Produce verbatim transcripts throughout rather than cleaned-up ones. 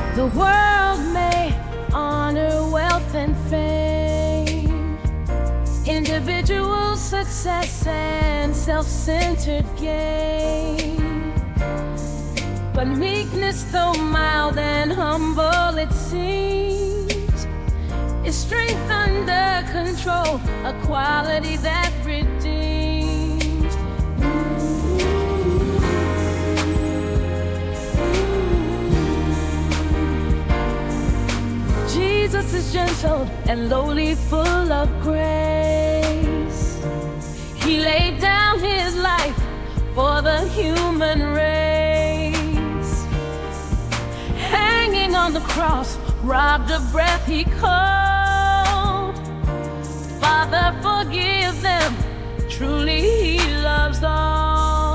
The world may honor wealth and fame, individual success and self-centered gain. But meekness, though mild and humble it seems, is strength under control, a quality that redeems. Jesus is gentle and lowly, full of grace. He laid down his life for the human race. Hanging on the cross, robbed of breath, he called, Father, forgive them, truly he loves all.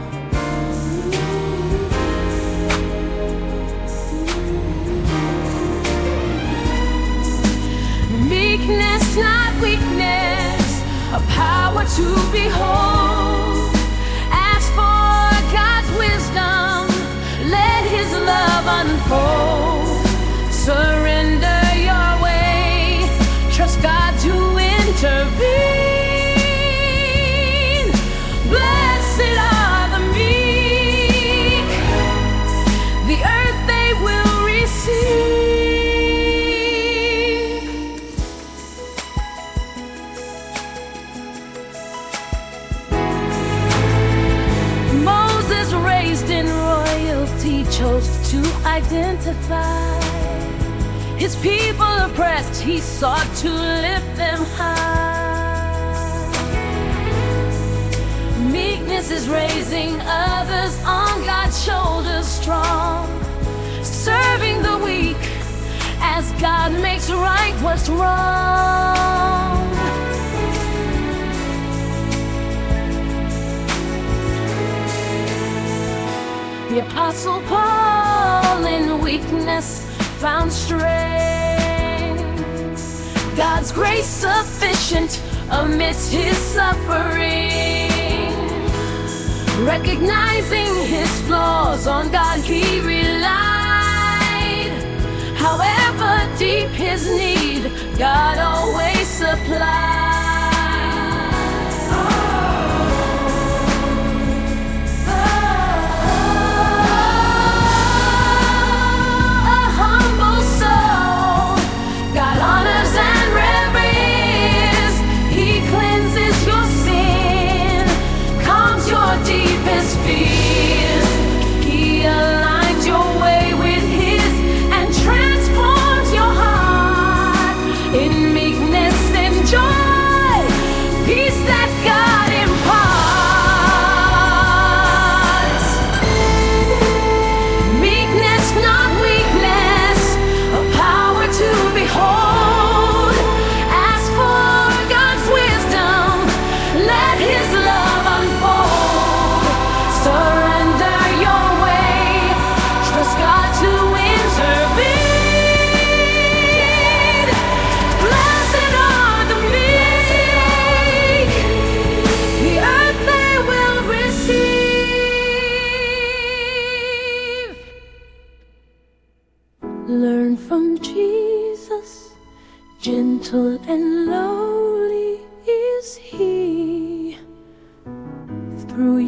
Meekness, not weakness, a power to behold. Ask for God's wisdom, let his love unfold. Surrender your way, trust God to intervene. Blessed are the meek, the earth they will receive. Moses, raised in royalty, chose to identify his people oppressed, he sought to lift them high. Meekness is raising others on God's shoulders strong, serving the weak as God makes right what's wrong. The Apostle Paul in weakness found strength, God's grace sufficient amidst his suffering. Recognizing his flaws, on God he relied. However deep his need, God always supplied. Learn from Jesus, gentle and lowly is he. Through